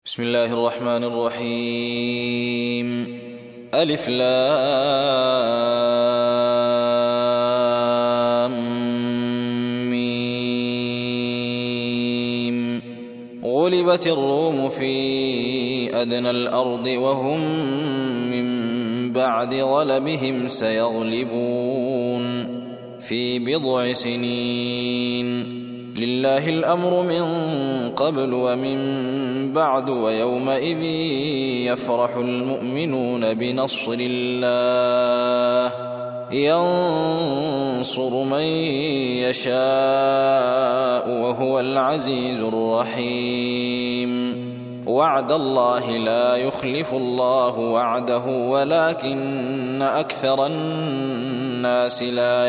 بسم الله الرحمن الرحيم. ألف لام ميم. غلبت الروم في أدنى الأرض وهم من بعد غلبهم سيغلبون في بضع سنين. لله الأمر من قبل ومن بعد ويومئذ يفرح المؤمنون بنصر الله ينصر من يشاء وهو العزيز الرحيم. وعد الله لا يخلف الله وعده ولكن أكثر الناس لا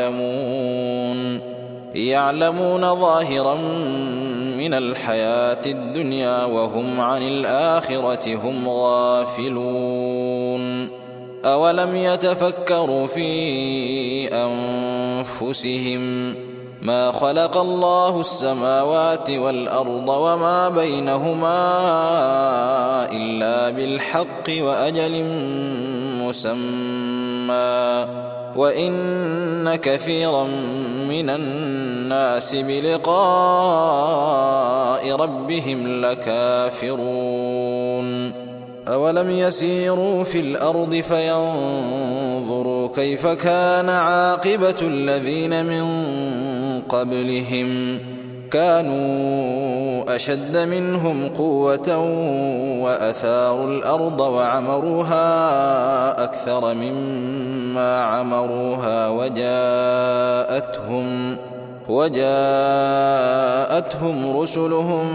يعلمون ظاهرا من الحياة الدنيا وهم عن الآخرة هم غافلون. أولم يتفكروا في أنفسهم ما خلق الله السماوات والأرض وما بينهما إلا بالحق وأجل مسمى وإن كثيرا من الناس بلقاء ربهم لكافرون. أولم يسيروا في الأرض فينظروا كيف كان عاقبة الذين من قبلهم كانوا أشد منهم قوة وأثاروا الأرض وعمروها أكثر مما عمروها وجاءتهم رسلهم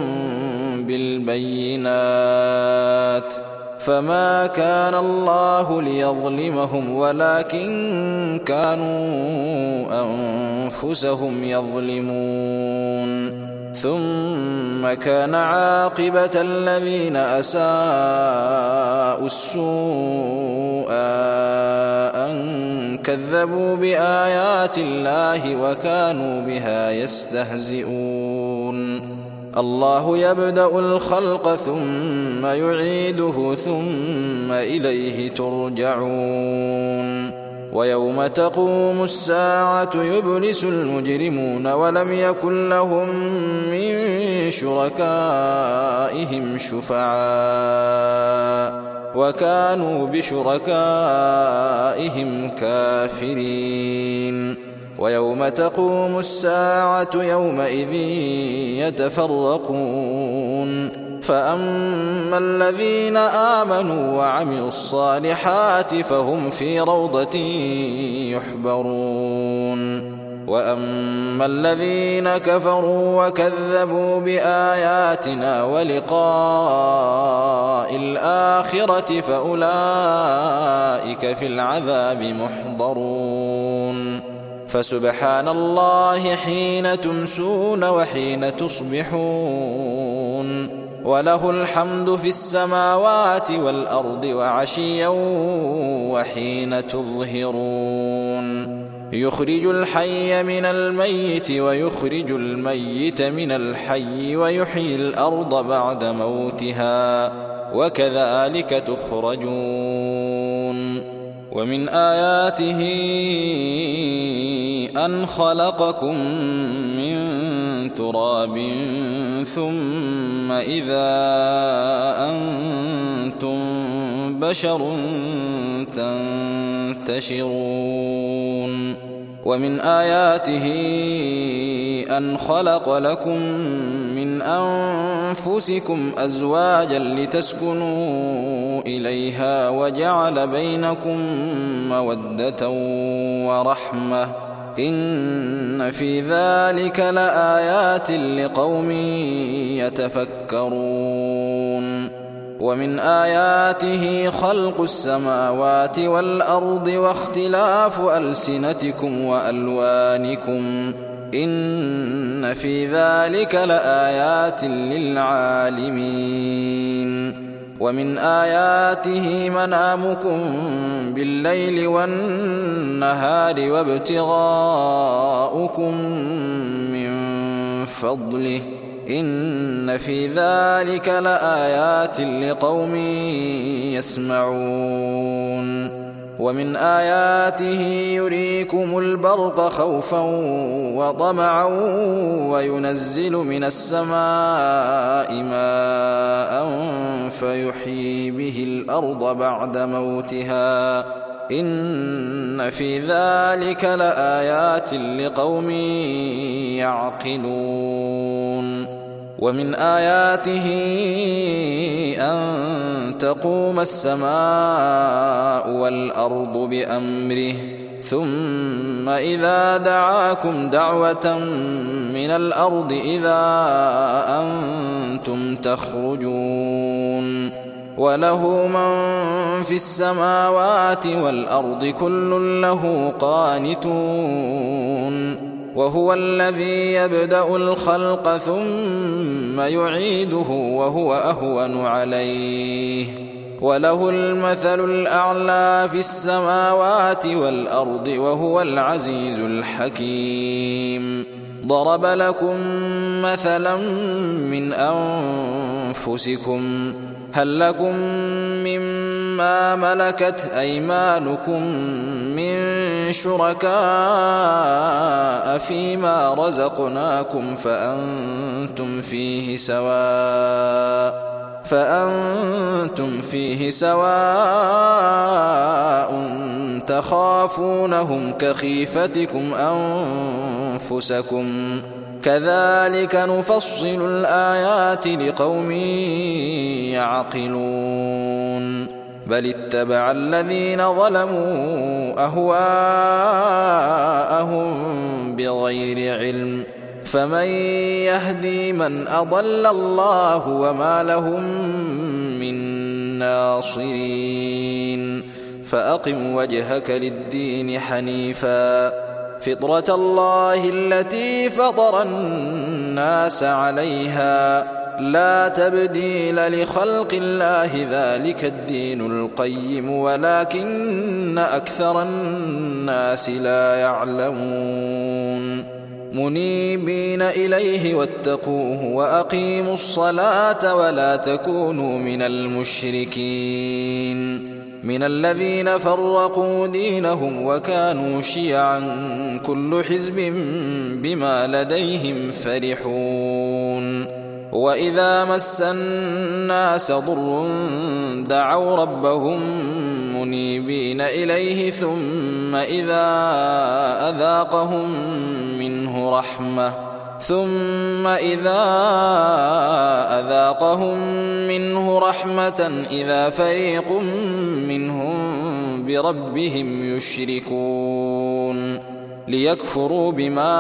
بالبينات فما كان الله ليظلمهم ولكن كانوا أنفسهم يظلمون. ثم كان عاقبة الذين أساءوا السوء أن كذبوا بآيات الله وكانوا بها يستهزئون. الله يبدأ الخلق ثم يعيده ثم إليه ترجعون. ويوم تقوم الساعة يبلس المجرمون ولم يكن لهم من شركائهم شفعاء وكانوا بشركائهم كافرين. ويوم تقوم الساعة يومئذ يتفرقون فأما الذين آمنوا وعملوا الصالحات فهم في روضة يحبرون وأما الذين كفروا وكذبوا بآياتنا ولقاء الآخرة فأولئك في العذاب محضرون. فسبحان الله حين تمسون وحين تصبحون وله الحمد في السماوات والأرض وعشيا وحين تظهرون. يخرج الحي من الميت ويخرج الميت من الحي ويحيي الأرض بعد موتها وكذلك تخرجون. ومن آياته أن خلقكم من تراب ثم إذا أنتم بشر تنتشرون. ومن آياته أن خلق لكم من أنفسكم أزواجا لتسكنوا إليها وجعل بينكم مودة ورحمة إن في ذلك لآيات لقوم يتفكرون. ومن آياته خلق السماوات والأرض واختلاف ألسنتكم وألوانكم إن في ذلك لآيات للعالمين. ومن آياته منامكم بالليل والنهار وابتغاؤكم من فضله إن في ذلك لآيات لقوم يسمعون ومن آياته يريكم البرق خوفا وطمعا وينزل من السماء ماء فيحيي به الأرض بعد موتها إن في ذلك لآيات لقوم يعقلون ومن آياته أن تقوم السماء والأرض بأمره ثم إذا دعاكم دعوة من الأرض إذا أنتم تخرجون وله من في السماوات والأرض كل له قانتون وهو الذي يبدأ الخلق ثم يعيده وهو أهون عليه وله المثل الأعلى في السماوات والأرض وهو العزيز الحكيم ضرب لكم مثلا من أنفسكم هل لكم مما ملكت أيمانكم من شركاء فيما رزقناكم فأنتم فيه سواء تخافونهم كخيفتكم أنفسكم كذلك نفصل الآيات لقوم يعقلون بل اتبع الذين ظلموا أهواءهم بغير علم فمن يهدي من أضل الله وما لهم من ناصرين فأقم وجهك للدين حنيفا فطرة الله التي فطر الناس عليها لا تبديل لخلق الله ذلك الدين القيم ولكن أكثر الناس لا يعلمون منيبين إليه واتقوه وأقيموا الصلاة ولا تكونوا من المشركين من الذين فرقوا دينهم وكانوا شيعا كل حزب بما لديهم فرحون وإذا مس الناس ضر دعوا ربهم منيبين إليه ثم إذا أذاقهم منه رحمة إذا فريق منهم بربهم يشركون ليكفروا بما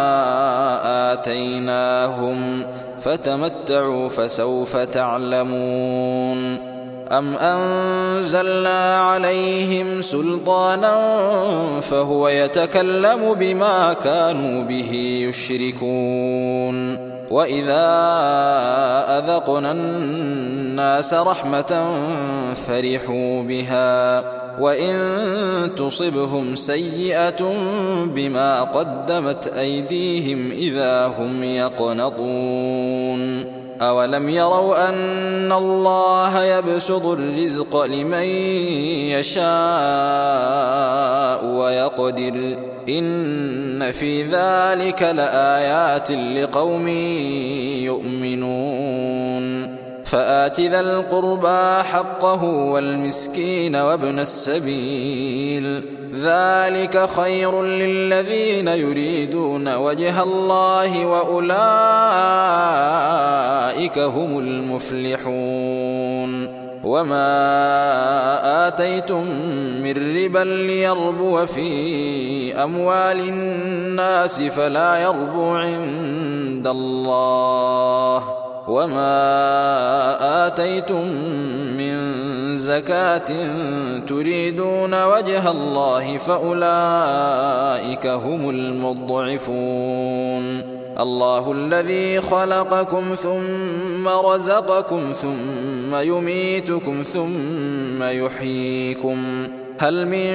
آتيناهم فتمتعوا فسوف تعلمون أم أنزلنا عليهم سلطانا فهو يتكلم بما كانوا به يشركون وإذا أذقنا الناس رحمة فرحوا بها وإن تصبهم سيئة بما قدمت أيديهم إذا هم يقنطون أولم يروا أن الله يبسط الرزق لمن يشاء ويقدر إن في ذلك لآيات لقوم يؤمنون فآت ذا القربى حقه والمسكين وابن السبيل ذلك خير للذين يريدون وجه الله وأولئك هم المفلحون وما آتيتم من ربا ليربو في أموال الناس فلا يربو عند الله وما آتيتم من زكاة تريدون وجه الله فأولئك هم المضعفون الله الذي خلقكم ثم رزقكم ثم يميتكم ثم يحييكم هل من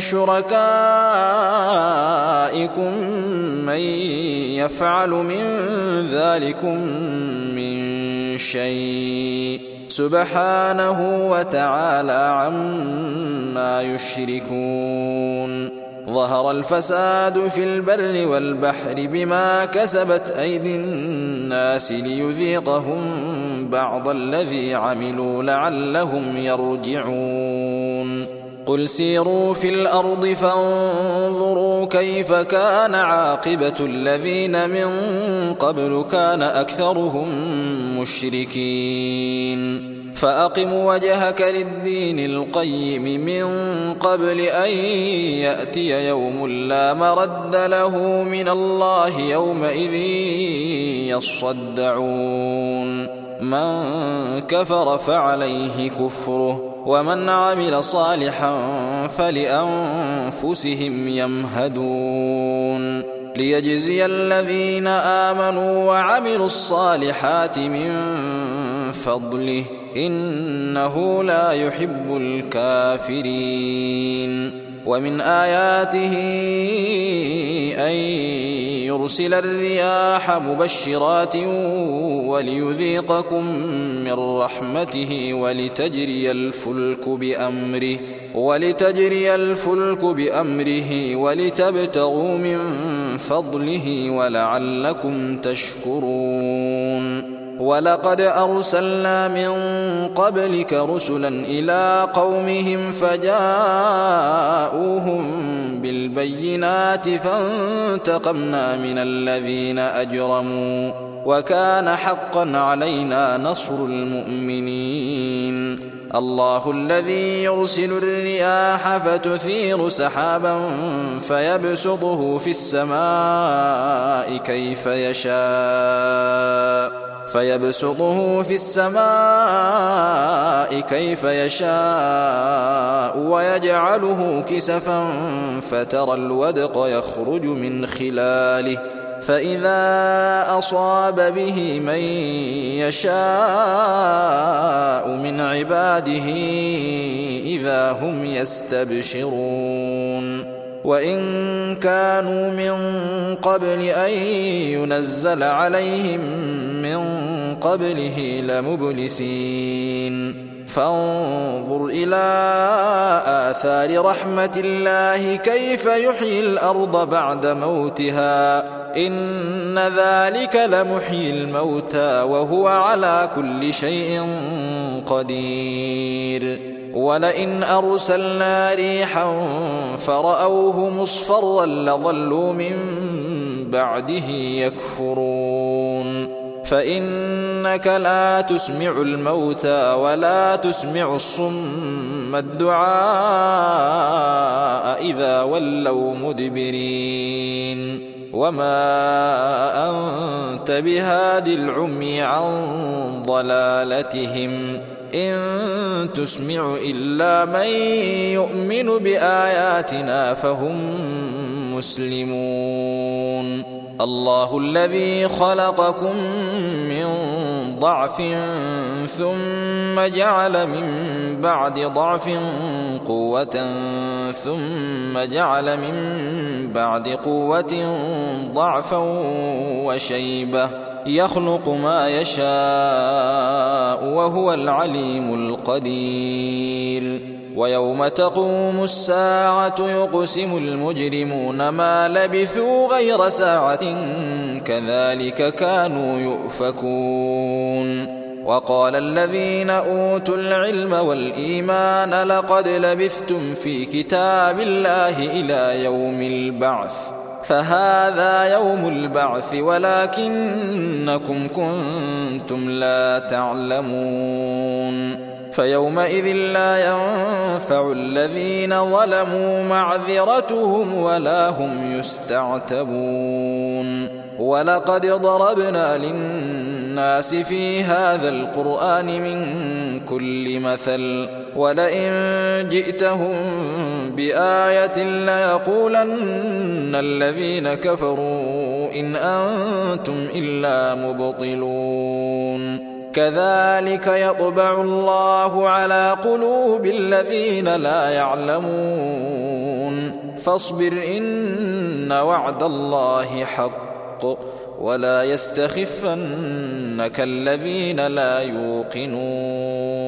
شركائكم من يفعل من ذلكم من شيء سبحانه وتعالى عما يشركون ظهر الفساد في البر والبحر بما كسبت أيدي الناس ليذيقهم بعض الذي عملوا لعلهم يرجعون قل سيروا في الأرض فانظروا كيف كان عاقبة الذين من قبل كان أكثرهم مشركين فأقم وجهك للدين القيم من قبل أن يأتي يوم لا مرد له من الله يومئذ يصدعون من كفر فعليه كفره ومن عمل صالحا فلأنفسهم يمهدون ليجزي الذين آمنوا وعملوا الصالحات من فضله إنه لا يحب الكافرين ومن آياته أن يرسل الرياح مبشرات وليذيقكم من رحمته ولتجري الفلك بأمره ولتبتغوا من فضله ولعلكم تشكرون ولقد أرسلنا من قبلك رسلا إلى قومهم فجاءوهم بالبينات فانتقمنا من الذين أجرموا وكان حقا علينا نصر المؤمنين الله الذي يرسل الرياح فتثير سحابا فيبسطه في السماء كيف يشاء ويجعله كسفا فترى الودق يخرج من خلاله فإذا أصاب به من يشاء من عباده إذا هم يستبشرون وإن كانوا من قبل أن ينزل عليهم من قبله لمبلسين فانظر إلى آثار رحمة الله كيف يحيي الأرض بعد موتها إن ذلك لمحيي الموتى وهو على كل شيء قدير ولئن أرسلنا ريحا فرأوه مصفرا لظلوا من بعده يكفرون فإنك لا تسمع الموتى ولا تسمع الصم الدعاء إذا ولوا مدبرين وما أنت بهاد العمي عن ضلالتهم إن تسمع إلا من يؤمن بآياتنا فهم مسلمون الله الذي خلقكم من ضعف ثم جعل من بعد ضعف قوة ثم جعل من بعد قوة ضعفا وشيبة يخلق ما يشاء وهو العليم القدير ويوم تقوم الساعة يقسم المجرمون ما لبثوا غير ساعة كذلك كانوا يؤفكون وقال الذين أوتوا العلم والإيمان لقد لبثتم في كتاب الله إلى يوم البعث فهذا يوم البعث ولكنكم كنتم لا تعلمون فيومئذ لا ينفع الذين ظلموا معذرتهم ولا هم يستعتبون ولقد ضربنا للناس في هذا القرآن من كل مثل ولئن جئتهم بآية ليقولن الذين كفروا إن أنتم إلا مبطلون كذلك يطبع الله على قلوب الذين لا يعلمون فاصبر إن وعد الله حق ولا يستخفنك الذين لا يوقنون